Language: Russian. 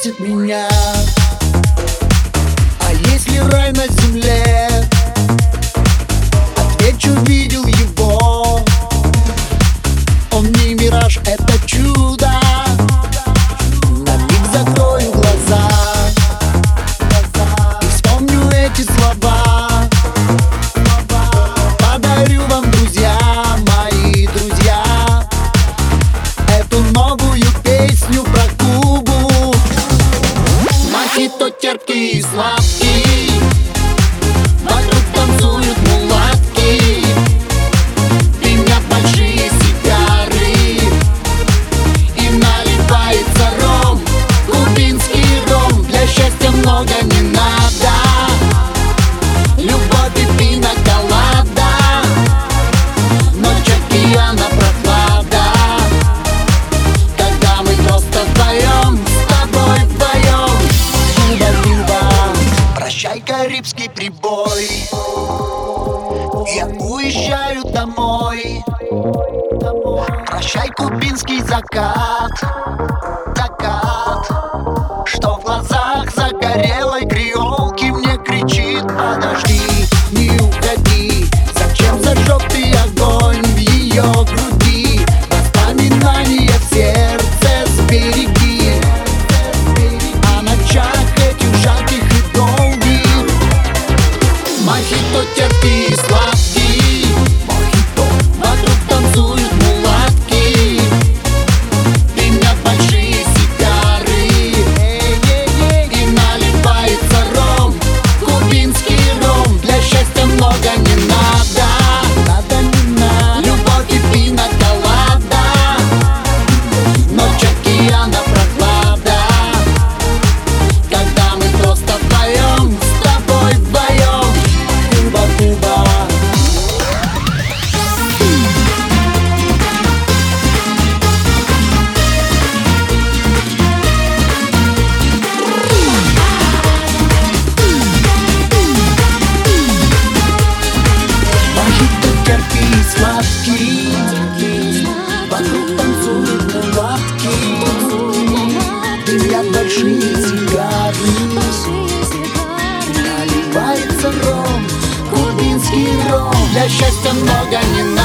спросит меня: а есть ли рай на земле? Отвечу: видел его. Он не мираж, это чудо. На миг закрою глаза и вспомню эти слова. Подарю вам, друзья, мои друзья, эту новую песню про Кубу. Мохито терпкий и сладкий, вокруг танцуют мулатки, дымят большие сигары и наливается ром, кубинский ром. Для счастья много не надо, любовь и пина-колада, ночь океана прохлада, когда мы просто вдвоем, с тобой вдвоем. Куба-Куба, прощай, карибский прибой, я уезжаю домой. Прощай, кубинский закат, закат, что в глазах загорелой креолки мне кричит: подожди, не уходи. Зачем зажег ты огонь в ее груди? Воспоминания в сердце сбереги, о ночах этих жарких и долгих. Мохито терпкий и сладкий, вокруг танцуют мулатки, дымят большие сигары и наливается ром, кубинский ром. Для счастья много не надо, любовь и пина-колада, ночь океана прохлада, когда мы просто вдвоем, с тобой вдвоем. Куба-Куба. Мохито терпкий и сладкий, вокруг танцуют мулатки, дымят большие сигары, наливается ром, кубинский ром. Для счастья много не надо,